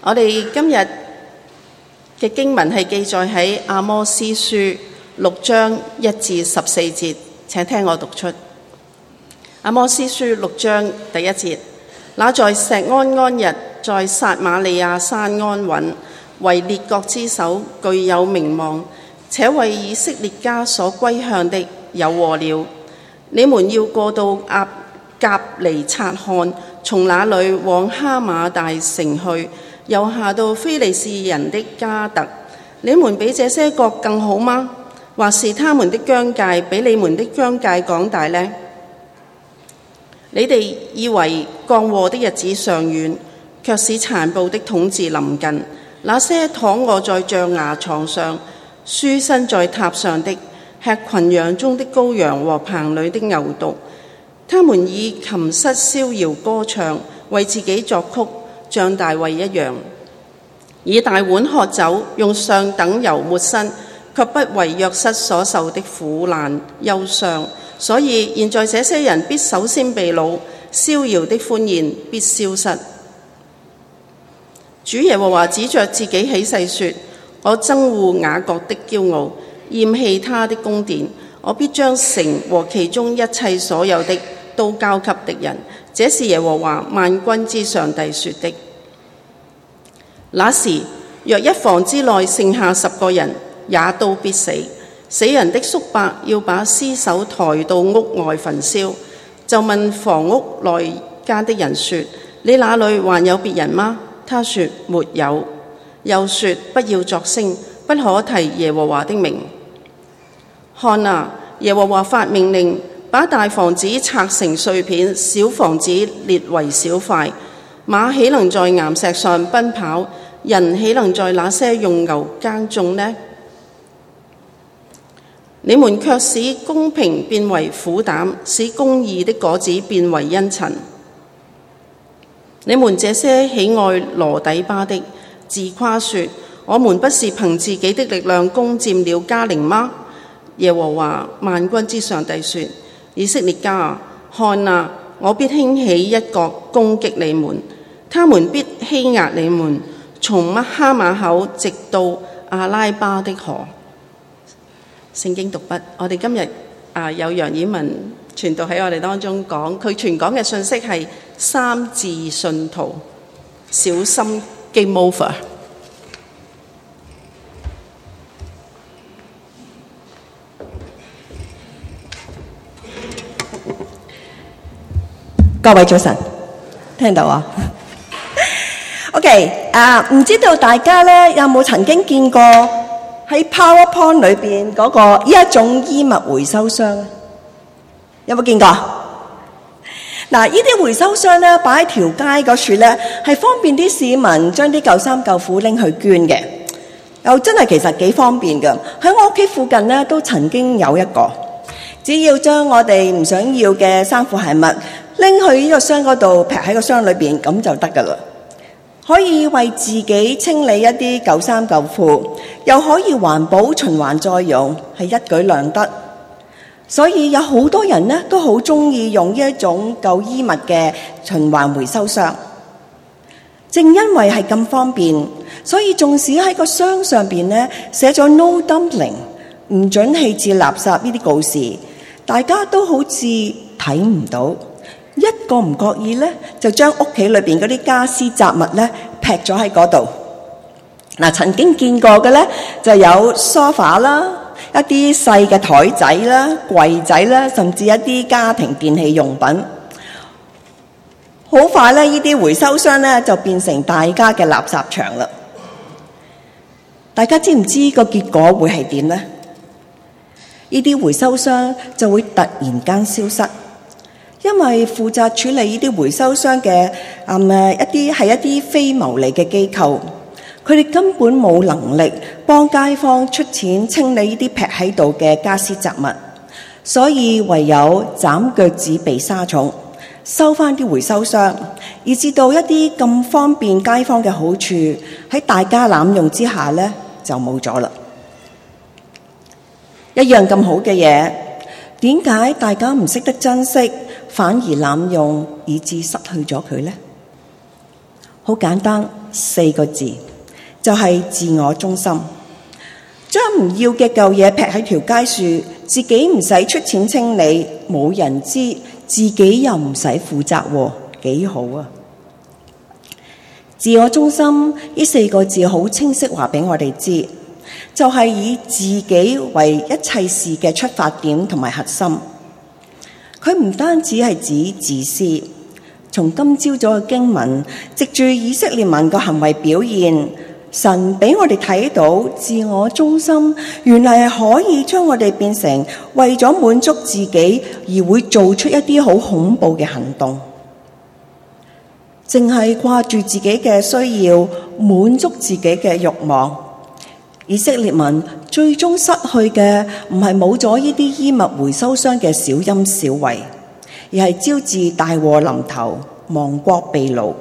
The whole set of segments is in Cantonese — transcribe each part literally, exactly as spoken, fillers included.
我哋今日嘅經文係記載喺阿摩司書六章一至十四節，請聽我讀出。阿摩司書六章第一節：那在錫安安逸，在撒瑪利亞山安穩，為列國之首，具有名望，且為以色列家所歸向的，有禍了！你們要過到亞革尼察看，從那裏往哈馬大城去，又下到非利士人的迦特。你們比這些國更好嗎？或是他們的疆界比你們的疆界廣大呢？你哋以為降禍的日子尚遠，卻使殘暴的統治臨近。那些躺臥在象牙床上、舒身在榻上的，吃群羊中的羔羊和棚裏的牛犢，他們以琴瑟逍遙歌唱，為自己作曲，像大衛一樣，以大碗喝酒，用上等油抹身，卻不為約瑟所受的苦難憂傷。所以現在這些人必首先被擄，逍遙的歡宴必消失。主耶和華指着自己起誓說：我憎惡雅各的驕傲，厭棄他的宮殿，我必將城和其中一切所有的都交給敵人。這是耶和華萬軍之上帝說的。那時，若一房之內剩下十個人，也都必死。死人的宿伯要把屍首抬到屋外焚燒，就問房屋內間的人說：你那裏還有別人嗎？他說沒有。又說：不要作聲，不可提耶和華的名。看啊，耶和華發命令，把大房子拆成碎片，小房子裂為小塊。馬豈能在岩石上奔跑？人豈能在那些用牛耕種呢？你們卻使公平變為苦膽，使公義的果子變為茵蔯。你們這些喜愛羅底巴的，自誇說：我們不是憑自己的力量攻佔了迦陵嗎？耶和華萬軍之上帝說：以色列家啊，看啊，我必興起一國攻擊你們，他們必欺壓你們，從哈馬口直到阿拉巴的河。聖經讀畢，我哋今日啊有楊綺文傳道喺我哋當中講，佢傳講嘅信息係三字信徒，小心 game over。 各位早晨，聽到啊 ？OK 啊，唔知道大家咧有冇曾經見過喺 PowerPoint 裏邊嗰個呢一種衣物回收箱？有冇見過？嗱，呢啲回收箱咧擺喺條街嗰處咧，係方便啲市民將啲舊衫舊褲拎去捐嘅，又真係其實幾方便㗎。喺我屋企附近咧都曾經有一個，只要將我哋唔想要嘅衫褲鞋襪拎去呢個箱嗰度，劈喺個箱裏邊，咁就得噶啦。可以為自己清理一啲舊衫舊褲，又可以環保循環再用，係一舉兩得。所以有好多人呢都好中意用呢一種舊衣物嘅循環回收箱。正因為係咁方便，所以縱使喺個箱上邊呢寫咗 No dumpling， 唔准棄置垃圾呢啲告示，大家都好似睇唔到。一個唔覺意咧，就將屋企裏邊嗰啲家私雜物咧劈咗喺嗰度。嗱，曾經見過嘅咧，就有梳化啦，一啲細嘅台仔啦、櫃仔啦，甚至一啲家庭電器用品。好快咧，呢啲回收箱咧就變成大家嘅垃圾場啦。大家知唔知個結果會係點咧？呢啲回收箱就會突然間消失。因為負責處理呢啲回收箱嘅嗯誒一啲係一啲非牟利嘅機構，佢哋根本冇能力幫街坊出錢清理呢啲劈喺度嘅家私雜物，所以唯有斬腳趾避沙蟲，收翻啲回收箱，以至到一啲咁方便街坊嘅好處喺大家濫用之下呢，就冇咗啦。一樣咁好嘅嘢，點解大家唔識得珍惜，反而濫用，以致失去咗佢呢？ 好簡單，四個字，就係自我中心。將唔要嘅舊嘢劈喺條街樹，自己唔使出錢清理，冇人知，自己又唔使負責喎，幾好啊！自我中心呢四個字好清晰話俾我哋知，就係以自己為一切事嘅出發點同埋核心。佢唔單止係指自私，從今朝早嘅經文，藉住以色列民個行為表現，神俾我哋睇到自我中心原來係可以將我哋變成為咗滿足自己而會做出一啲好恐怖嘅行動，淨係掛住自己嘅需要，滿足自己嘅慾望。以色列民最終失去嘅唔係冇咗呢啲衣物回收商嘅小恩小惠，而係招致大禍臨頭，亡國被擄。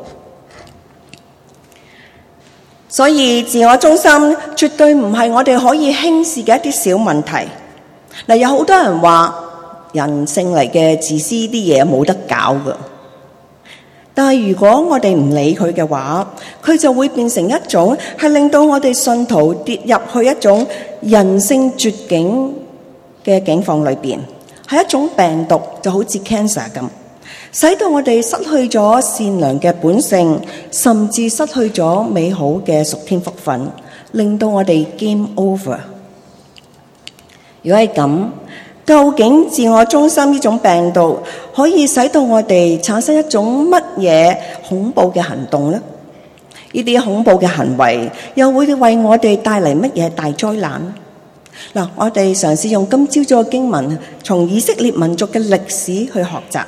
所以自我中心絕對唔係我哋可以輕視嘅一啲小問題。嗱，有好多人話人性嚟嘅自私啲嘢冇得搞㗎，但係如果我哋唔理佢嘅話，佢就會變成一種係令到我哋信徒跌入去一種人性絕境嘅境況裏邊，係一種病毒，就好似 cancer 咁，使到我哋失去咗善良嘅本性，甚至失去咗美好嘅屬天福分，令到我哋 game over。如果係咁，究竟自我中心呢種病毒可以使到我哋產生一種乜嘢恐怖嘅行動呢？呢啲恐怖嘅行為又會為我哋帶嚟乜嘢大災難？嗱，我哋嘗試用今朝早嘅經文，從以色列民族嘅歷史去學習。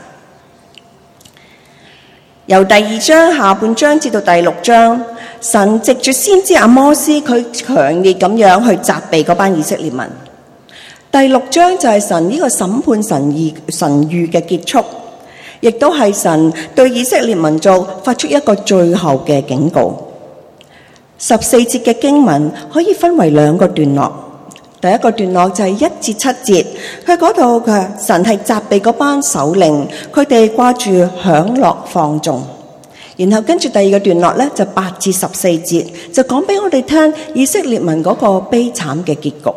由第二章下半章至到第六章，神藉住先知阿摩斯，佢強烈咁樣去責備嗰班以色列民。第六章就係神呢個審判神義神諭嘅結束，亦都係神對以色列民族發出一個最後嘅警告。十四節嘅經文可以分為兩個段落，第一個段落就係一至七節，佢嗰度嘅神係責備嗰班首領，佢哋掛住享樂放縱。然後跟住第二個段落咧，就八至十四節，就講俾我哋聽以色列民嗰個悲慘嘅結局。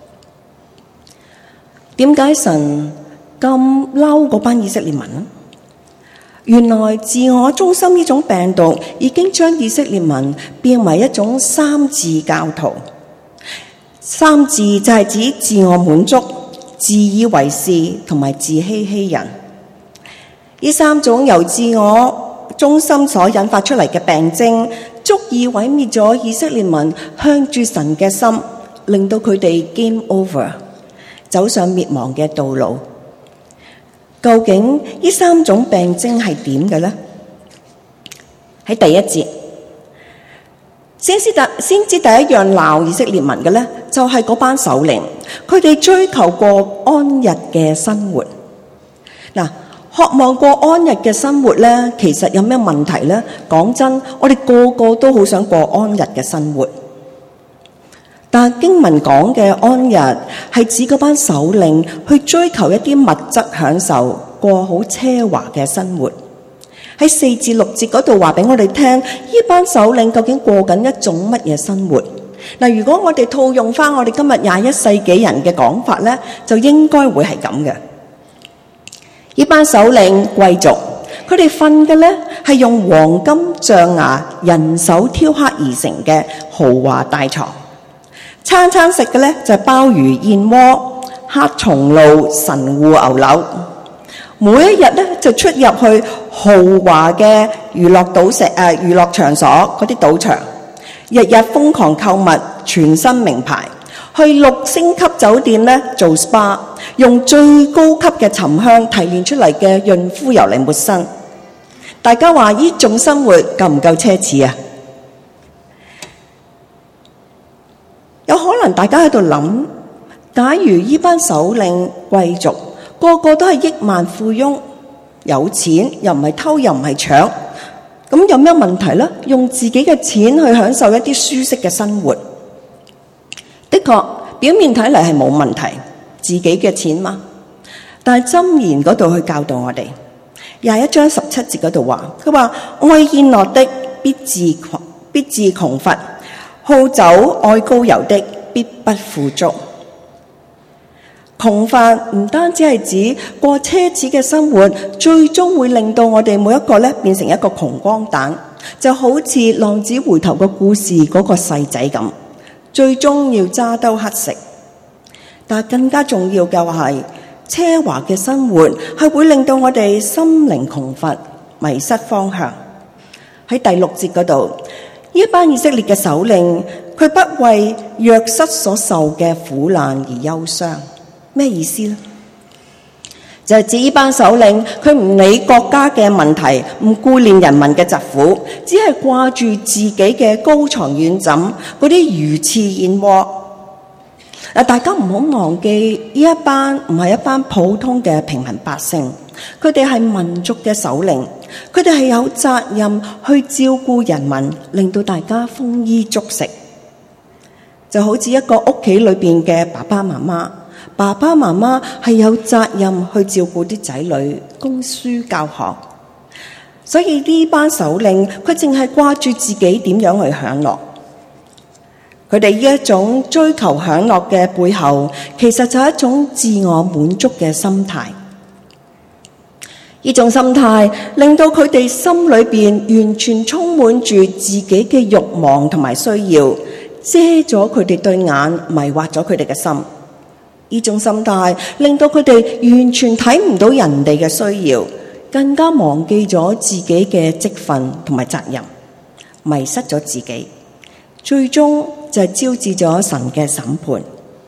點解神咁嬲嗰班以色列民呢？原來自我中心呢種病毒已經將以色列民變為一種三自教徒。三自就係指自我滿足、自以為是同埋自欺欺人。呢三種由自我中心所引發出嚟嘅病徵，足以毀滅咗以色列民向住神嘅心，令到佢哋 game over，走上滅亡嘅道路。究竟呢三種病徵係點嘅呢？喺第一節，先知第先知第一樣鬧以色列民嘅呢，就係嗰班首領，佢哋追求過安逸嘅生活。嗱，渴望過安逸嘅生活呢，其實有咩問題呢？講真，我哋個個都好想過安逸嘅生活。但經文講嘅安逸係指嗰班首領去追求一啲物質享受，過好奢華嘅生活。喺四至六節嗰度話俾我哋聽，呢班首領究竟過緊一種乜嘢生活？嗱，如果我哋套用翻我哋今日廿一世紀人嘅講法呢，就應該會係咁嘅。呢班首領貴族，佢哋瞓嘅呢係用黃金象牙人手雕刻而成嘅豪華大床。餐餐食嘅咧就係鮑魚燕窩、黑松露、神戶牛柳，每一日咧就出入去豪華嘅娛樂賭石誒娛樂場所嗰啲賭場，日日瘋狂購物，全身名牌，去六星級酒店咧做 S P A， 用最高級嘅沉香提煉出嚟嘅潤膚油嚟抹身。大家話呢種生活夠唔夠奢侈啊？有可能大家喺度諗，假如呢班首領貴族個個都係億萬富翁，有錢又唔係偷又唔係搶，咁有咩問題呢？用自己嘅錢去享受一啲舒適嘅生活，的確表面睇嚟係冇問題，自己嘅錢嘛。但係箴言嗰度去教導我哋，廿一章十七節嗰度話，佢話愛宴樂的必致窮必致窮乏，好酒愛膏油的必不富足。窮乏唔單止係指過奢侈嘅生活，最終會令到我哋每一個咧變成一個窮光蛋，就好似浪子回頭嘅故事嗰個細仔咁，最終要揸兜乞食。但更加重要嘅係，奢華嘅生活係會令到我哋心靈窮乏，迷失方向。喺第六節嗰度，呢一班以色列嘅首領，佢不為約瑟所受嘅苦難而憂傷。咩意思呢？就係指呢班首領，佢唔理國家嘅問題，唔顧念人民嘅疾苦，只係掛住自己嘅高床軟枕，嗰啲魚翅燕窩。嗱，大家唔好忘記，呢一班唔係一班普通嘅平民百姓，佢哋係民族嘅首領，佢哋係有責任去照顧人民，令到大家豐衣足食。就好似一個屋企裏邊嘅爸爸媽媽。爸爸媽媽係有責任去照顧啲仔女，供書教學，所以呢班首領佢淨係掛住自己點樣去享樂。佢哋呢一種追求享樂嘅背後，其實就係一種自我滿足嘅心態。呢種心態令到佢哋心裏邊完全充滿住自己嘅慾望同埋需要，遮咗佢哋對眼，迷惑咗佢哋嘅心。呢種心態令到佢哋完全睇唔到人哋嘅需要，更加忘記咗自己嘅職分同埋責任，迷失咗自己，最終就係招致咗神嘅審判。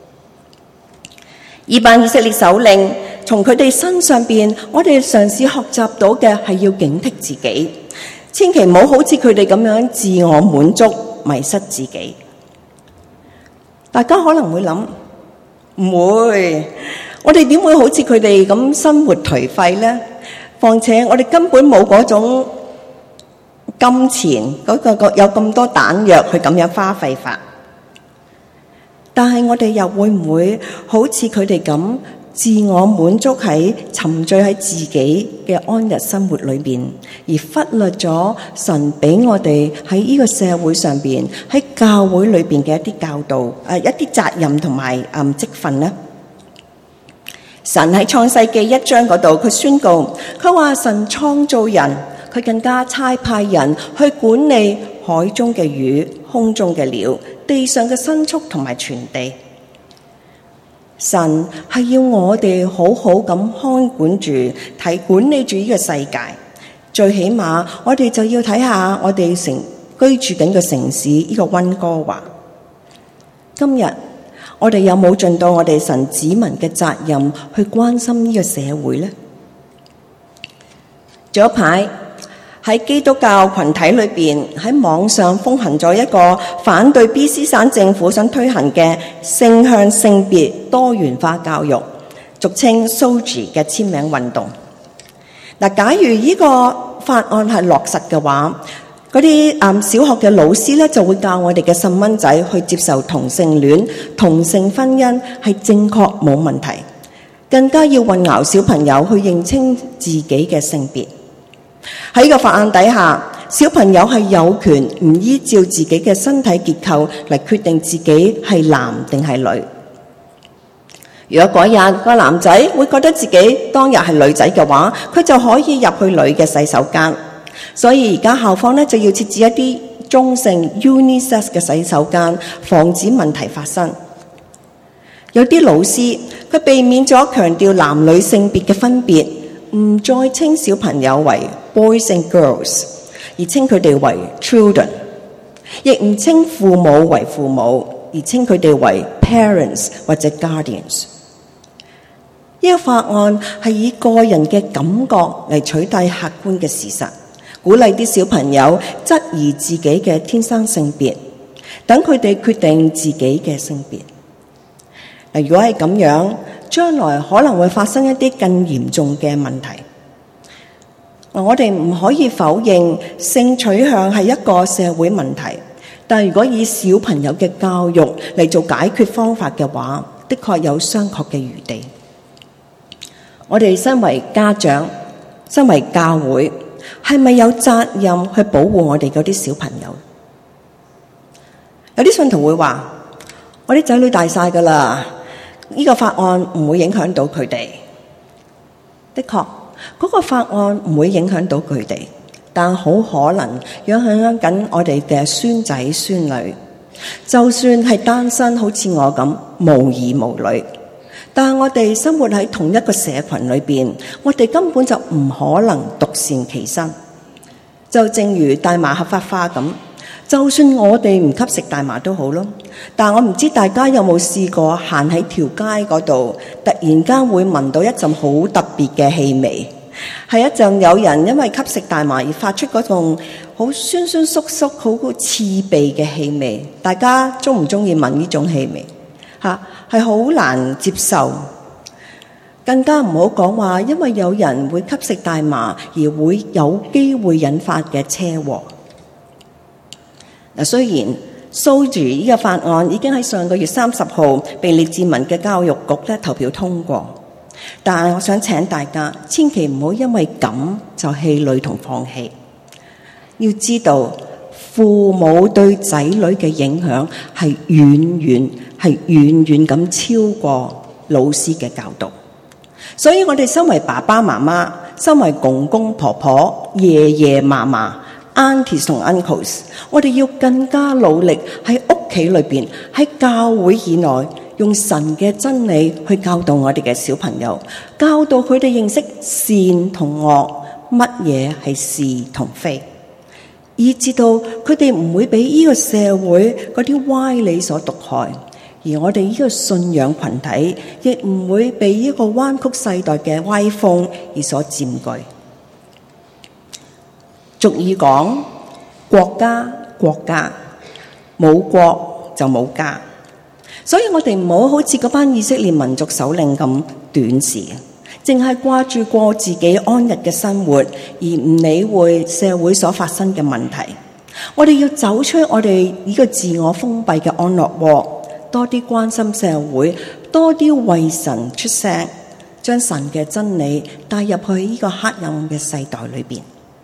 呢班以色列首領，從佢哋身上邊，我哋嘗試學習到嘅係要警惕自己，千祈唔好好似佢哋咁樣自我滿足，迷失自己。大家可能會諗，唔會，我哋點會好似佢哋咁生活頹廢呢？況且我哋根本冇嗰種金錢，嗰個有咁多彈藥去咁樣花費法。但係我哋又會唔會好似佢哋咁自我滿足喺沉醉喺自己嘅安逸生活裏邊，而忽略咗神俾我哋喺呢個社會上邊，喺教會裏邊嘅一啲教導、誒、呃、一啲責任同埋誒職分呢？神喺創世記一章嗰度，佢宣告，佢話神創造人，佢更加差派人去管理海中嘅魚、空中嘅鳥、地上嘅牲畜同埋全地。神係要我哋好好咁看管住、睇管理住呢個世界。最起碼，我哋就要睇下我哋城居住緊嘅城市呢個溫哥華。今日我哋有冇盡到我哋神子民嘅責任去關心呢個社會呢？早一排喺基督教群體裏邊，喺網上風行咗一個反對 B C 省政府想推行嘅性向性別多元化教育，俗稱 S O G I 嘅簽名運動。嗱，假如呢個法案係落實嘅話，嗰啲嗯小學嘅老師咧就會教我哋嘅細蚊仔去接受同性戀、同性婚姻係正確冇問題，更加要混淆小朋友去認清自己嘅性別。喺呢個法案底下，小朋友係有權唔依照自己嘅身體結構嚟決定自己係男定係女。如果嗰日個男仔會覺得自己當日係女仔嘅話，佢就可以入去女嘅洗手間。所以而家校方咧就要設置一啲中性 unisex 嘅洗手間，防止問題發生。有啲老師佢避免咗強調男女性別嘅分別，唔再稱小朋友為 boys and girls， 而稱佢哋為 children， 亦唔稱父母為父母，而稱佢哋為 parents 或者 guardians。呢個法案係以個人嘅感覺嚟取代客觀嘅事實，鼓勵啲小朋友質疑自己嘅天生性別，等佢哋決定自己嘅性別。嗱，如果係咁樣，將來可能會發生一啲更嚴重嘅問題。我哋唔可以否認性取向係一個社會問題，但如果以小朋友嘅教育嚟做解決方法嘅話，的確有商榷嘅餘地。我哋身為家長，身為教會， 係咪有責任去保護我哋嗰啲小朋友？有啲信徒會話：我啲仔女大晒㗎啦，呢個法案唔會影響到佢哋。的確，嗰個法案唔會影響到佢哋，但好可能影響緊我哋嘅孫仔孫女。就算係單身，好似我咁無兒無女，但係我哋生活喺同一個社群裏邊，我哋根本就唔可能獨善其身。就正如大麻合法化咁，就算我哋唔吸食大麻都好咯。但我唔知大家有冇試過行喺條街嗰度，突然間會聞到一陣好特別嘅氣味，係一陣有人因為吸食大麻而發出嗰種好酸酸縮縮、好刺鼻嘅氣味。大家中唔中意聞呢種氣味？嚇，係好難接受。更加唔好講話，因為有人會吸食大麻而會有機會引發嘅車禍。嗱，雖然 S O G I 呢個法案已經喺上個月三十號被列治文嘅教育局咧投票通過，但係我想請大家千祈唔好因為咁就氣餒同放棄。要知道，父母對仔女嘅影響係遠遠係遠遠咁超過老師嘅教導。所以我哋身為爸爸媽媽，身為公公婆婆、爺爺嫲嫲、aunties 同 uncles， 我哋要更加努力喺屋企裏邊，喺教會以內，用神嘅真理去教導我哋嘅小朋友，教導佢哋認識善同惡，乜嘢係是同非，以至到佢哋唔會俾呢個社會嗰啲歪理所毒害。而我哋呢個信仰群體亦唔會被呢個彎曲世代嘅歪風而所佔據。俗語講：國家國家，冇國就冇家。所以我哋唔好好似嗰班以色列民族首領咁短視，淨係掛住過自己安逸嘅生活，而唔理會社會所發生嘅問題。我哋要走出我哋呢個自我封閉嘅安樂窩，多啲關心社會，多啲為神出聲，將神嘅真理帶入去呢個黑暗嘅世代裏邊。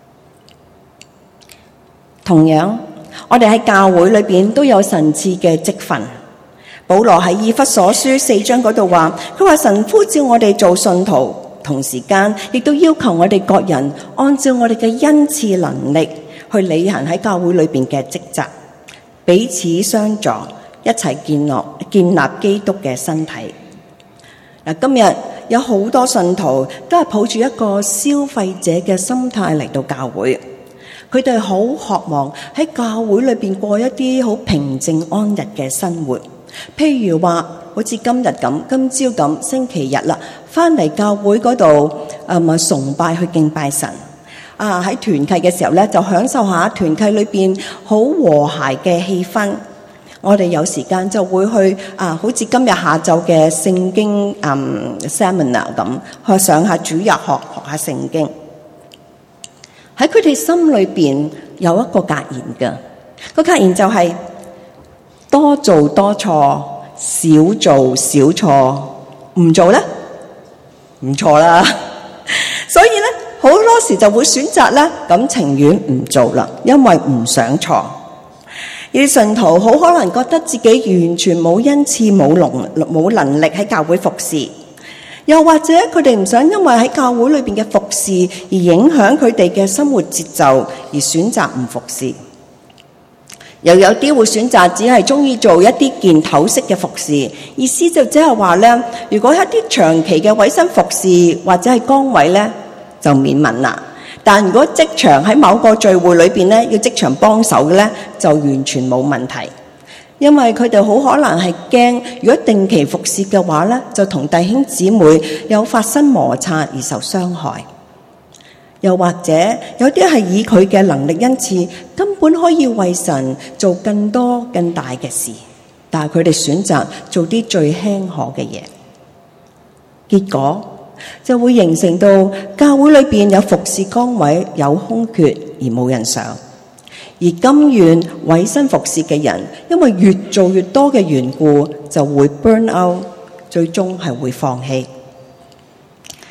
同樣，我哋喺教會裏邊都有神賜嘅職分。保羅喺以弗所書四章嗰度話，佢話神呼召我哋做信徒，同時間亦都要求我哋各人按照我哋嘅恩賜能力去履行喺教會裏邊嘅職責，彼此相助，一齊建立建立基督嘅身體。嗱，今日有好多信徒都係抱住一個消費者嘅心態嚟到教會，佢哋好渴望喺教會裏邊過一啲好平靜安逸嘅生活。譬如話，好似今日咁，今朝咁，星期日啦，翻嚟教會嗰度啊，崇拜去敬拜神。啊，喺團契嘅時候咧，就享受下團契裏邊好和諧嘅氣氛。我哋有時間就會去啊，好似今日下晝嘅聖經嗯 seminar 咁，去上下主日學學下聖經。喺佢哋心裏邊有一個格言嘅，個格言就係、是、多做多錯，少做少錯，唔做咧唔錯啦。所以咧，好多時就會選擇咧咁情願唔做啦，因為唔想錯。呢啲信徒好可能覺得自己完全冇恩賜、冇能冇能力喺教會服侍，又或者佢哋唔想因為喺教會裏邊嘅服侍而影響佢哋嘅生活節奏，而選擇唔服侍。又有啲會選擇只係中意做一啲件頭式嘅服侍，意思就即係話咧，如果一啲長期嘅委身服侍或者係崗位咧，就免問啦。但如果職場喺某個聚會裏邊咧，要職場幫手嘅咧，就完全冇問題，因為佢哋好可能係驚，如果定期服侍嘅話咧，就同弟兄姊妹有發生摩擦而受傷害。又或者有啲係以佢嘅能力恩賜，根本可以為神做更多更大嘅事，但係佢哋選擇做啲最輕可嘅嘢，結果就會形成到教會裏邊有服侍崗位有空缺而冇人上，而甘願委身服侍嘅人，因為越做越多嘅緣故，就會 burn out， 最終係會放棄。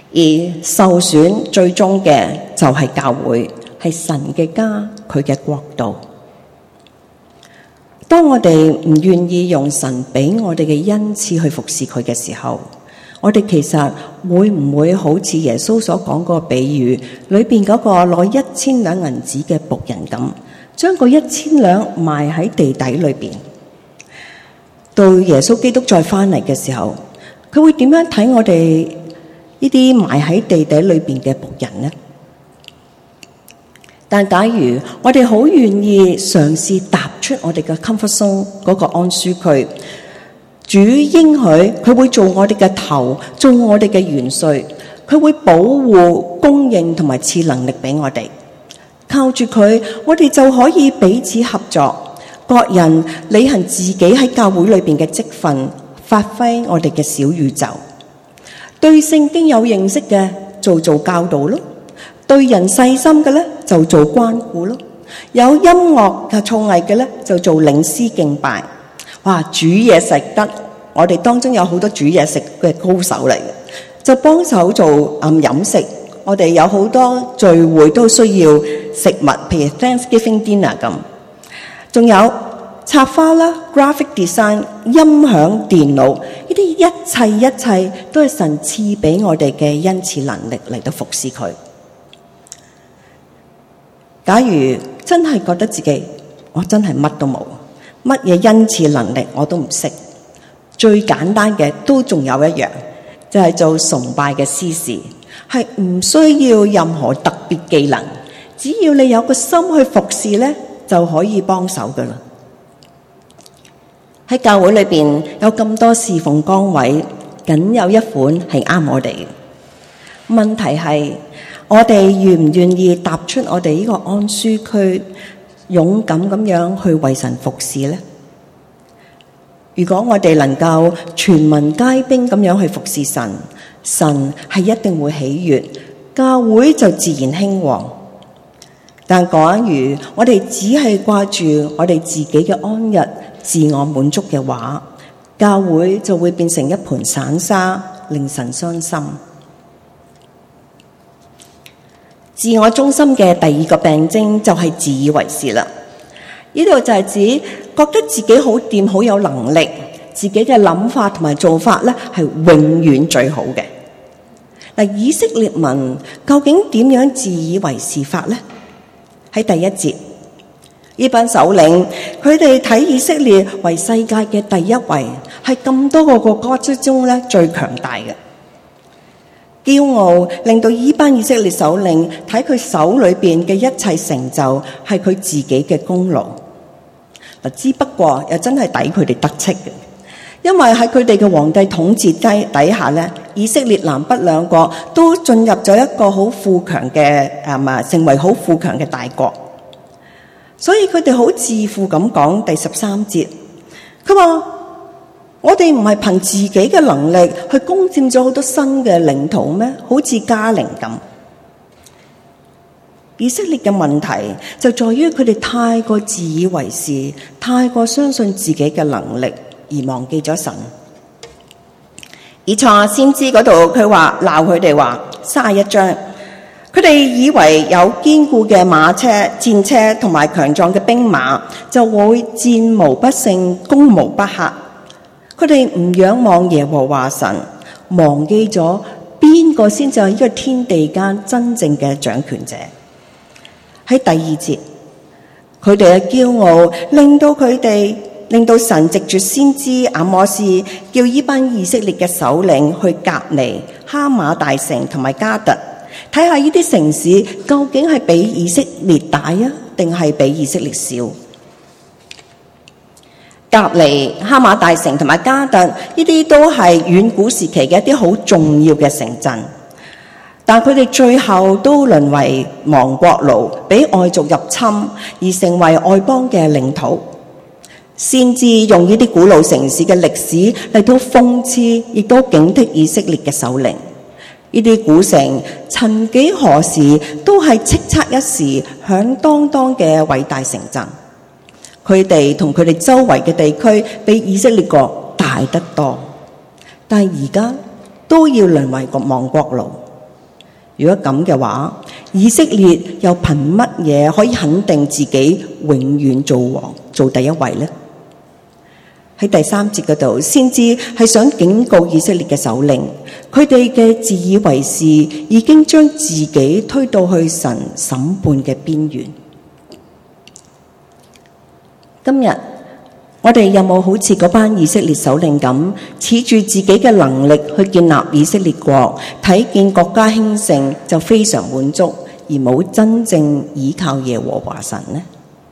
而受損最終嘅就係教會，係神嘅家，佢嘅國度。當我哋唔願意用神俾我哋嘅恩賜去服侍佢嘅時候，我哋其實會唔會好似耶穌所講個比喻裏邊嗰個攞一千兩銀子嘅僕人咁，將個一千兩埋喺地底裏邊，到耶穌基督再翻嚟嘅時候，佢會點樣睇我哋呢啲埋喺地底裏邊嘅僕人呢？但假如我哋好願意嘗試踏出我哋嘅 comfort zone 嗰個安舒區，主應許佢會做我哋嘅頭，做我哋嘅元帥，佢會保護、供應同埋賜能力俾我哋。靠住佢，我哋就可以彼此合作，各人履行自己喺教會裏邊嘅職分，發揮我哋嘅小宇宙。對聖經有認識嘅，做做教導咯；對人細心嘅咧，就做關顧咯；有音樂嘅造詣嘅咧，就做領詩敬拜。哇！煮嘢食得，我哋當中有好多煮嘢食嘅高手嚟嘅，就幫手做嗯飲食。我哋有好多聚會都需要食物，譬如 Thanksgiving dinner 咁。仲有插花啦、graphic design、音響、電腦，呢啲一切一切都係神賜俾我哋嘅恩賜能力嚟到服侍佢。假如真係覺得自己我真係乜都冇，乜嘢恩賜能力我都唔識，最簡單嘅都仲有一樣，就係做崇拜嘅司事，係唔需要任何特別技能，只要你有個心去服侍咧，就可以幫手噶啦。喺教會裏邊有咁多侍奉崗位，僅有一款係啱我哋嘅。問題係我哋願唔願意踏出我哋呢個安舒區，勇敢咁樣去為神服侍呢？如果我哋能夠全民皆兵咁樣去服侍神，神係一定會喜悅，教會就自然興旺。但假如我哋只係掛住我哋自己嘅安逸、自我滿足嘅話，教會就會變成一盤散沙，令神傷心。自我中心嘅第二個病徵就係自以為是啦。呢度就係指覺得自己好掂、好有能力，自己嘅諗法同埋做法咧係永遠最好嘅。嗱，以色列民究竟點樣自以為是法呢？喺第一節，呢班首領佢哋睇以色列為世界嘅第一位，係咁多個國家之中咧最強大嘅。驕傲令到呢班以色列首領睇佢手裏邊嘅一切成就係佢自己嘅功勞。嗱，只不過又真係抵佢哋得戚嘅，因為喺佢哋嘅皇帝統治底底下咧，以色列南北兩國都進入咗一個好富強嘅誒啊，成為好富強嘅大國。所以佢哋好自負咁講第十三節，佢話我哋唔係憑自己嘅能力去攻佔咗好多新嘅領土咩？好似迦寧咁。以色列嘅問題就在於佢哋太過自以為是，太過相信自己嘅能力，而忘記咗神。以賽亞先知嗰度佢話鬧佢哋話三十一章，佢哋以為有堅固嘅馬車、戰車同埋強壯嘅兵馬就會戰無不勝、攻無不克。佢哋唔仰望耶和華神，忘記咗邊個先至係呢個天地間真正嘅掌權者。喺第二節，佢哋嘅驕傲令到佢哋令到神藉住先知阿摩斯叫呢班以色列嘅首領去革尼、哈馬大城同埋加特，睇下呢啲城市究竟係比以色列大啊，定係比以色列少？革尼、哈馬大城同埋加特呢啲都係遠古時期嘅一啲好重要嘅城鎮，但佢哋最後都淪為亡國奴，俾外族入侵而成為外邦嘅領土。先至用呢啲古老城市嘅歷史嚟到諷刺，亦都警惕以色列嘅首領。呢啲古城曾幾何時都係叱咤一時、響當當嘅偉大城鎮。佢哋同佢哋周圍嘅地區比以色列國大得多，但係而家都要淪為個亡國奴。 如果咁嘅話，以色列又憑乜嘢可以肯定自己永遠做王、做第一位呢？喺第三節嗰度，先知係想警告以色列嘅首領，佢哋嘅自以為是已經將自己推到去神審判嘅邊緣。今日我哋有冇好似嗰班以色列首領咁，恃住自己嘅能力去建立以色列國，睇見國家興盛就非常滿足，而冇真正倚靠耶和華神呢？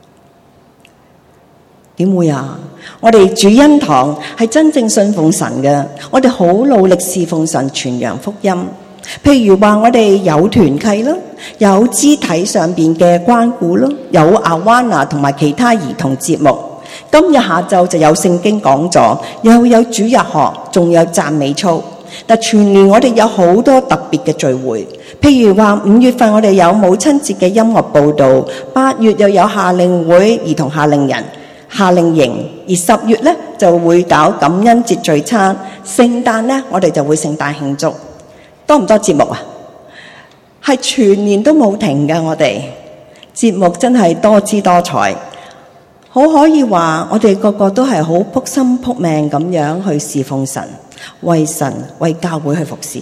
點會啊？我哋主恩堂係真正信奉神嘅，我哋好努力侍奉神，傳揚福音。譬如話我哋有團契啦，有肢體上邊嘅關顧啦，有阿灣娜同埋其他兒童節目。今日下晝就有聖經講座，又有主日學，仲有讚美操。但全年我哋有好多特別嘅聚會，譬如話五月份我哋有母親節嘅音樂報道，八月又有夏令會、兒童夏令人、夏令營，而十月呢就會搞感恩節聚餐，聖誕呢我哋就會聖誕慶祝。多唔多節目啊？係全年都冇停嘅，我哋節目真係多姿多彩，好可以話我哋個個都係好撲心撲命咁樣去侍奉神，為神為教會去服侍。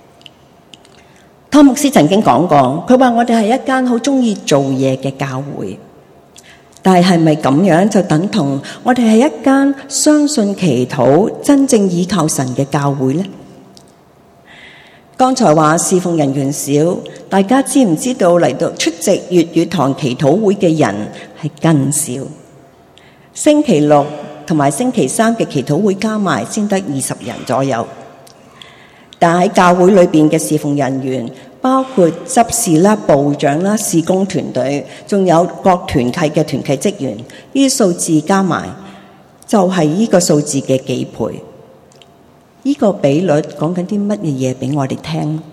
湯牧師曾經講過，佢話我哋係一間好中意做嘢嘅教會，但係係咪咁樣就等同我哋係一間相信祈禱、真正依靠神嘅教會呢？剛才話侍奉人員少，大家知唔知道嚟到出席粵語堂祈禱會嘅人係更少？星期六同埋星期三嘅祈禱會加埋先得二十人左右。但喺教會裏邊嘅侍奉人員，包括執事啦、部長啦、事工團隊，仲有各團契嘅團契職員，呢啲數字加埋就係呢個數字嘅幾倍。呢個比率講緊啲乜嘢嘢俾我哋聽？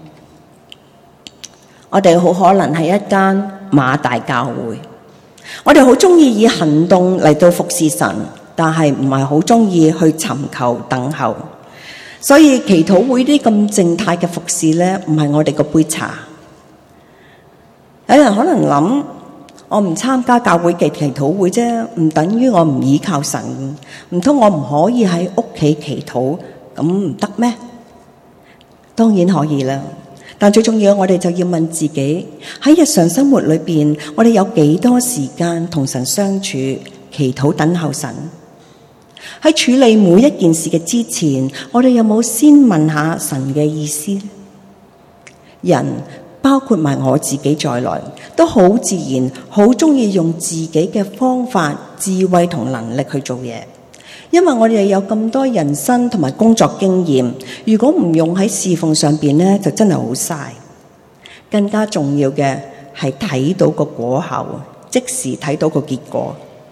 我哋好可能係一間馬大教會，我哋好中意以行動嚟到服侍神，但係唔係好中意去尋求等候。所以祈禱會啲咁靜態嘅服侍呢，唔係我哋個杯茶。有人可能諗，我唔參加教會嘅祈禱會啫，唔等於我唔倚靠神，唔通我唔可以喺屋企祈禱？咁唔得咩？當然可以啦，但最重要我哋就要問自己，喺日常生活裏邊，我哋有幾多時間同神相處、祈禱等候神？喺處理每一件事嘅之前，我哋有冇先問下神嘅意思？人包括埋我自己在內，都好自然好中意用自己嘅方法、智慧同能力去做嘢。因為我哋有咁多人生同埋工作經驗，如果唔用喺侍奉上邊呢，就真係好嘥。更加重要嘅係睇到個果效，即時睇到個結果。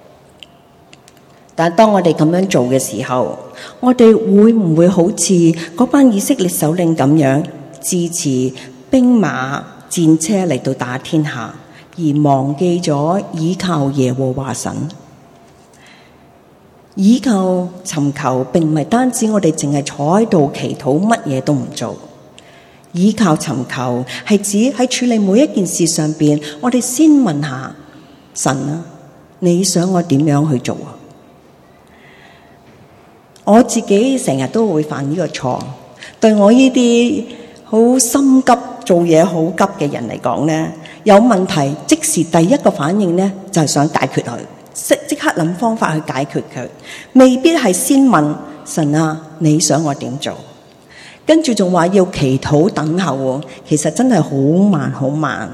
但係當我哋咁樣做嘅時候，我哋會唔會好似嗰班以色列首領咁樣，支持兵馬戰車嚟到打天下，而忘記咗倚靠耶和華神？倚靠尋求並唔係單止我哋淨係坐喺度祈禱，乜嘢都唔做。倚靠尋求係指喺處理每一件事上邊，我哋先問下神啊，你想我點樣去做啊？我自己成日都會犯呢個錯，對我呢啲好心急做嘢好急嘅人嚟講呢，有問題即時第一個反應呢，就係想解決佢。即即刻諗方法去解決佢，未必係先問神啊，你想我點做？跟住仲話要祈禱等候，其實真係好慢好慢。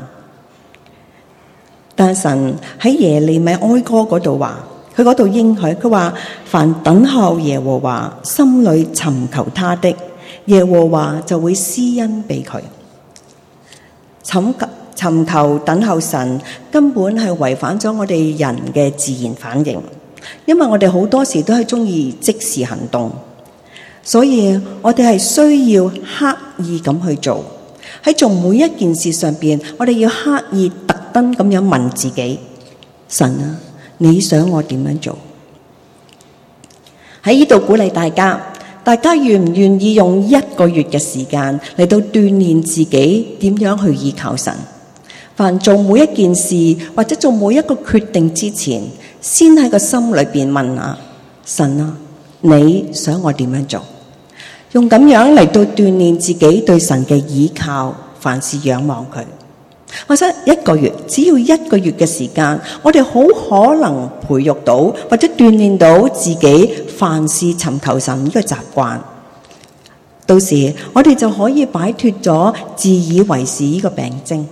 但神喺耶利米哀歌嗰度話，佢嗰度應許，佢話凡等候耶和華，心裏尋求他的，耶和華就會施恩俾佢。尋求尋求等候神根本係違反咗我哋人嘅自然反應，因為我哋好多時都係中意即時行動，所以我哋係需要刻意咁去做。喺做每一件事上邊，我哋要刻意特登咁樣問自己：神啊，你想我點樣做？喺呢度鼓勵大家， 大家願唔願意用一個月嘅時間嚟到鍛鍊自己點樣去依靠神？凡做每一件事或者做每一個決定之前，先喺個心裏邊問下神啊，你想我點樣做？用咁樣嚟到鍛鍊自己對神嘅依靠，凡事仰望佢。我想一個月，只要一個月嘅時間，我哋好可能培育到或者鍛鍊到自己凡事尋求神呢個習慣。到時我哋就可以擺脫咗自以為是呢個病徵。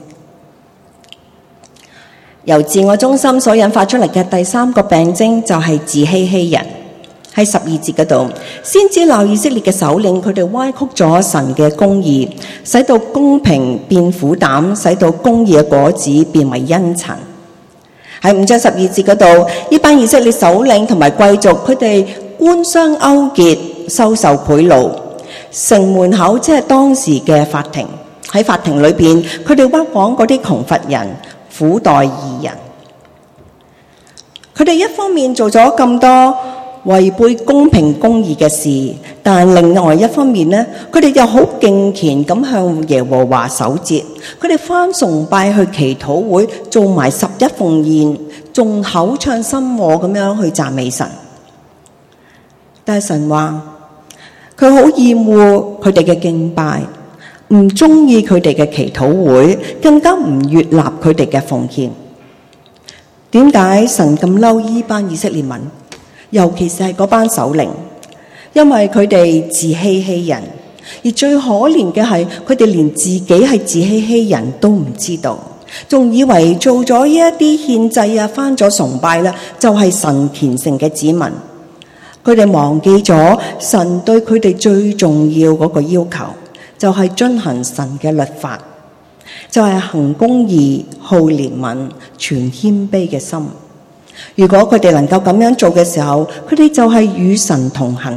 由自我中心所引發出嚟嘅第三個病徵就係自欺欺人。喺十二節嗰度，先知鬧以色列嘅首領，佢哋歪曲咗神嘅公義，使到公平變苦膽，使到公義嘅果子變為茵蔯。喺五章十二節嗰度，呢班以色列首領同埋貴族，佢哋官商勾結，收受賄賂。城門口即係當時嘅法庭，喺法庭裏邊，佢哋屈枉嗰啲窮乏人，苦待義人。佢哋一方面做咗咁多違背公平公義嘅事，但另外一方面呢，佢哋又好敬虔咁向耶和華守節。佢哋返崇拜去祈禱會，做埋十一奉獻，仲口唱心和咁樣去讚美神。但係神話佢好厭惡佢哋嘅敬拜，唔中意佢哋嘅祈禱會，更加唔悅納佢哋嘅奉獻。點解神咁嬲依班以色列民？尤其是係嗰班首領，因為佢哋自欺欺人，而最可憐嘅係佢哋連自己係自欺欺人都唔知道，仲以為做咗呢一啲獻祭啊，返咗崇拜啦，就係神虔誠嘅子民。佢哋忘記咗神對佢哋最重要嗰個要求，就係遵行神嘅律法，就係行公義、好憐憫、存謙卑嘅心。如果佢哋能夠咁樣做嘅時候，佢哋就係與神同行。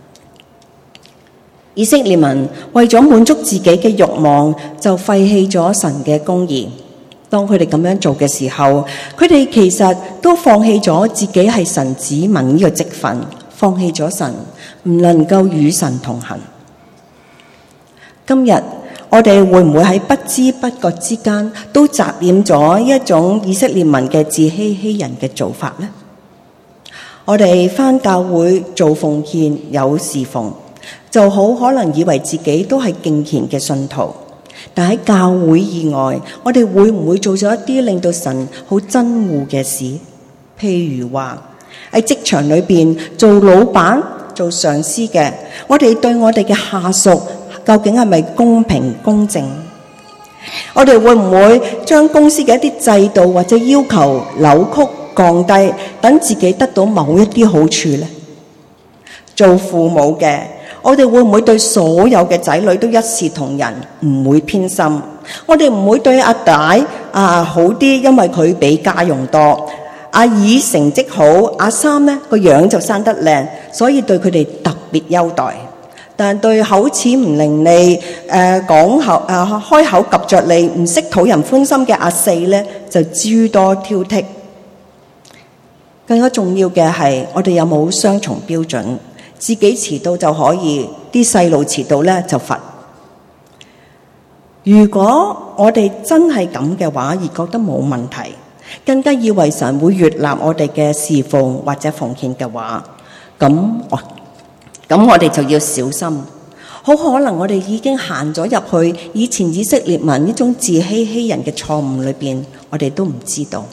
以色列民為咗滿足自己嘅慾望，就廢棄咗神嘅公義。當佢哋咁樣做嘅時候，佢哋其實都放棄咗自己係神子民呢個職分，放棄咗神，唔能夠與神同行。今日我哋會唔會喺不知不覺之間都沾染咗一種以色列民嘅自欺欺人嘅做法呢？我哋返教會做奉獻有侍奉，就好可能以為自己都係敬虔嘅信徒，但喺教會以外，我哋會唔會做咗一啲令到神好憎惡嘅事？譬如話喺職場裏邊做老闆、做上司嘅，我哋對我哋嘅下屬究竟係咪公平公正？我哋會唔會將公司嘅一啲制度或者要求扭曲降低，等自己得到某一啲好處呢？做父母嘅，我哋會唔會對所有嘅仔女都一視同仁，唔會偏心？我哋唔會對阿大啊好啲，因為佢俾家用多；阿二成績好，阿三呢個樣就生得靚，所以對佢哋特別優待。但對口齒唔伶俐、誒講口誒開口及着脷，唔識討人歡心嘅阿四呢，就諸多挑剔。更加重要嘅係，我哋有冇雙重標準？自己遲到就可以，啲細路遲到呢就罰。如果我哋真係咁嘅話，而覺得冇問題，更加以為神會悅納我哋嘅侍奉或者奉獻嘅話，咁我。咁我哋就要小心，好可能我哋已經行咗入去以前以色列民呢種自欺欺人嘅錯誤裏邊，我哋都唔知道。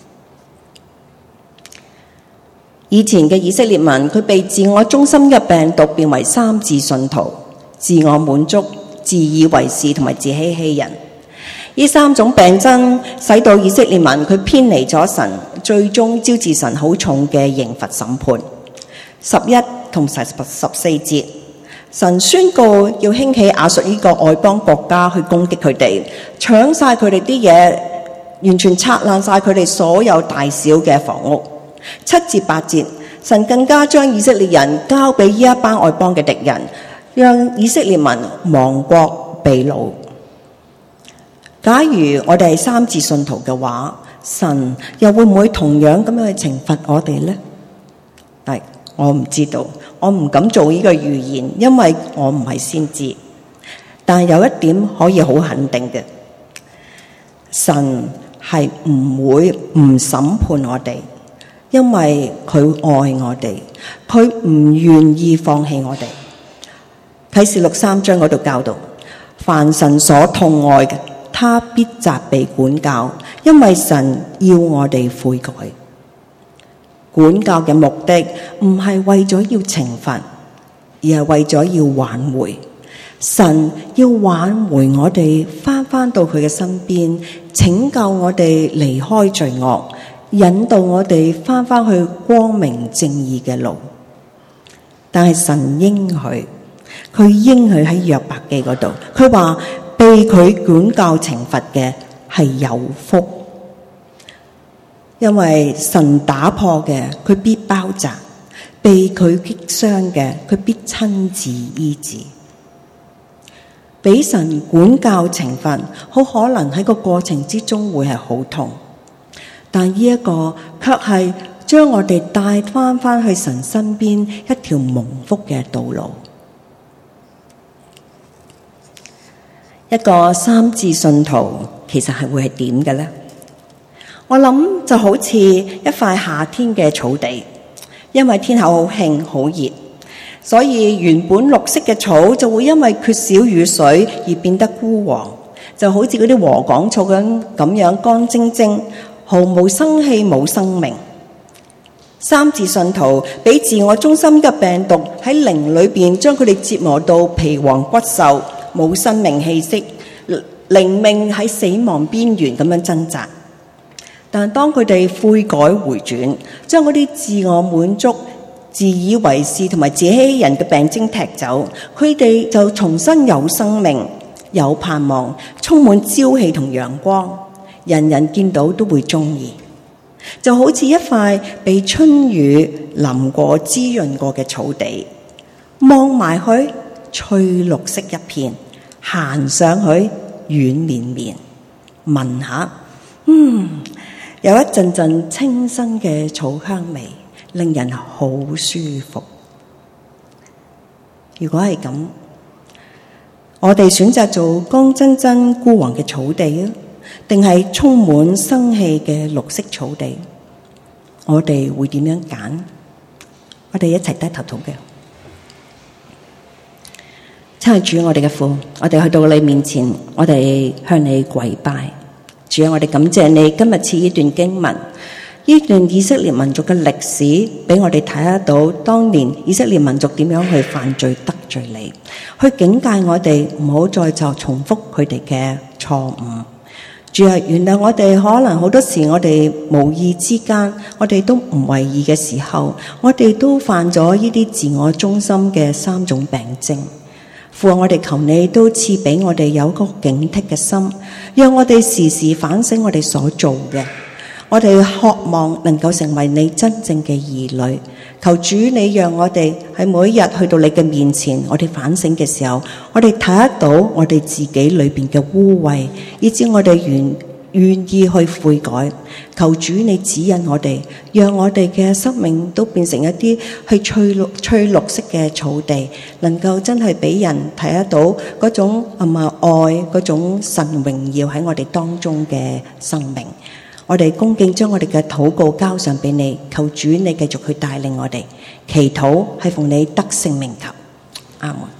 以前嘅以色列民，佢被自我中心嘅病毒變為三自信徒：自我滿足、自以為是同埋自欺欺人。呢三種病症使到以色列民佢偏離咗神，最終招致神好重嘅刑罰審判。十一同十十四節，神宣告要興起亞述呢個外邦國家去攻擊佢哋，搶晒佢哋啲嘢，完全拆爛晒佢哋所有大小嘅房屋。七至八節，神更加將以色列人交俾呢一班外邦嘅敵人，讓以色列民亡國被擄。假如我哋係三自信徒嘅話，神又會唔會同樣咁樣去懲罰我哋呢？係我唔知道，我唔敢做呢個預言，因為我唔係先知。但係有一點可以好肯定嘅，神係唔會唔審判我哋，因為佢愛我哋，佢唔願意放棄我哋。啟示錄三章嗰度教導，凡神所痛愛嘅，他必責備管教，因為神要我哋悔改。管教嘅目的唔係為咗要懲罰，而係為咗要挽回。神要挽回我哋翻返到佢嘅身邊，拯救我哋離開罪惡，引導我哋翻返去光明正義嘅路。但係神應許，佢應許喺約伯記嗰度，佢話被佢管教懲罰嘅係有福，因為神打破嘅佢必包紮，被佢擊傷嘅佢必親自醫治。俾神管教懲罰，好可能喺個過程之中會係好痛，但呢一個卻係將我哋帶翻翻去神身邊一條蒙福嘅道路。一個三字信徒其實係會係點嘅呢？我諗就好似一塊夏天嘅草地，因為天口好興好熱，所以原本綠色嘅草就會因為缺少雨水而變得枯黃，就好似嗰啲禾稈草咁咁樣乾晶晶，毫無生氣冇生命。三字信徒俾自我中心嘅病毒喺靈裏邊將佢哋折磨到皮黃骨瘦，冇生命氣息，靈命喺死亡邊緣咁樣掙扎。但當佢哋悔改回轉，將嗰啲自我滿足、自以為是同埋自欺人嘅病徵踢走，佢哋就重新有生命、有盼望，充滿朝氣同陽光，人人見到都會中意。就好似一塊被春雨淋過、滋潤過嘅草地，望埋去翠綠色一片，行上去軟綿綿，聞下，嗯，有一陣陣清新嘅草香味，令人好舒服。如果係咁，我哋選擇做乾真真枯黃嘅草地啊，定係充滿生氣嘅綠色草地？我哋會點樣揀？我哋一齊低頭禱告。親愛主，我哋嘅父，我哋去到你面前，我哋向你跪拜。主啊，我哋感謝你今日賜呢段經文，呢段以色列民族嘅歷史，俾我哋睇得到當年以色列民族點樣去犯罪得罪你，去警戒我哋唔好再就重複佢哋嘅錯誤。主啊，原諒我哋可能好多時我哋無意之間，我哋都唔為意嘅時候，我哋都犯咗呢啲自我中心嘅三種病徵。父啊，我哋求你都賜俾我哋有個警惕嘅心，讓我哋時時反省我哋所做嘅。我哋渴望能夠成為你真正嘅兒女。求主你讓我哋喺每一日去到你嘅面前，我哋反省嘅時候，我哋睇得到我哋自己裏邊嘅污穢，以致我哋願願意去悔改。求主你指引我哋，讓我哋嘅生命都變成一啲去翠綠翠綠色嘅草地，能夠真係俾人睇得到嗰種啊嘛愛，嗰種神榮耀喺我哋當中嘅生命。我哋恭敬將我哋嘅禱告交上俾你，求主你繼續去帶領我哋。祈禱係奉你得勝名求，阿門。